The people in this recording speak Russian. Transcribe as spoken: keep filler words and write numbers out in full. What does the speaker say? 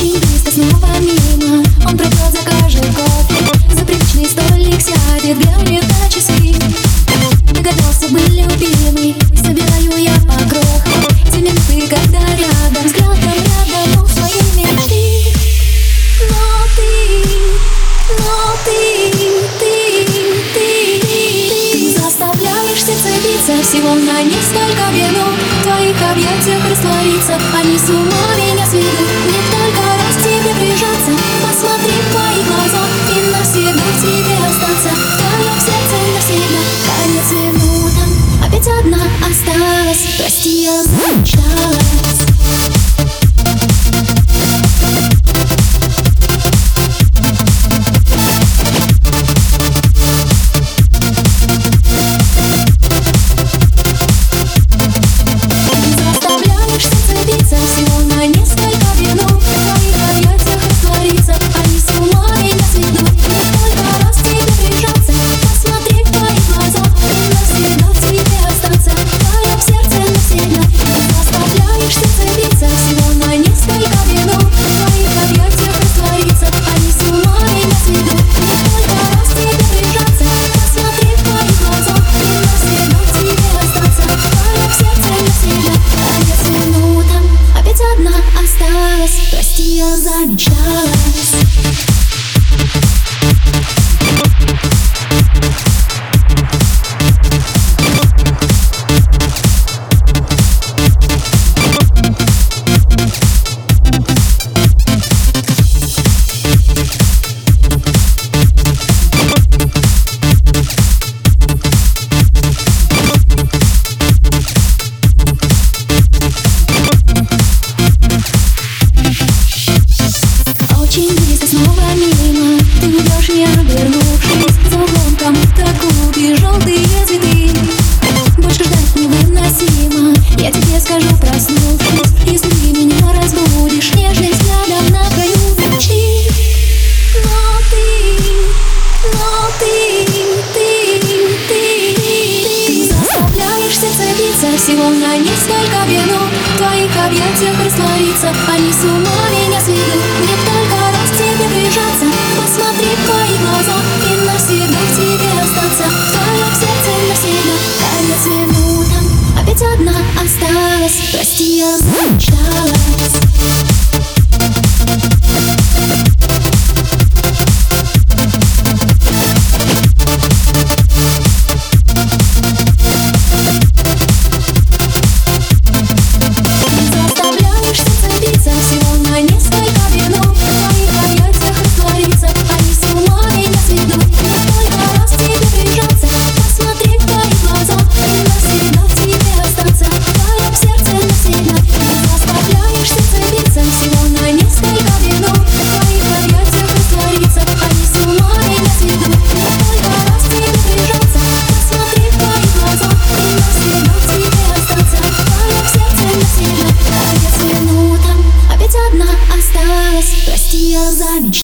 Очень близко, снова мимо. Он пройдет, закажет кофе, за привычный столик сядет, глянет на часы. Догадался бы, любимый, собираю я по крохам те минуты, когда рядом, взглядом рядом у своей мечты. Но ты, но ты, ты, ты, ты заставляешь сердце биться всего на несколько минут. В твоих объятиях раствориться, они с ума меня сведут. Мне только раз к тебе прижаться, посмотри в твои глаза и навсегда в тебе остаться. В твоем сердце навсегда. Конец минутам, опять одна осталась. Прости, я замечталась. Прости, я замечталась. Снова мимо, ты уйдешь, не обернувшись. За углом кому-то купишь желтые цветы. Больше ждать невыносимо, я тебе скажу, проснувшись. Если ты меня разбудишь нежным взглядом на краю ночи. Но ты, но ты, ты, ты, ты заставляешь сердце биться всего на несколько минут. В твоих объятиях раствориться, они с ума меня сведут. Мне только раз к тебе прижаться, посмотри в твои глаза и навсегда в тебе остаться. В твоем сердце навсегда. Конец минутам, опять одна осталась. Прости, я замечталась. Прости, я замечталась.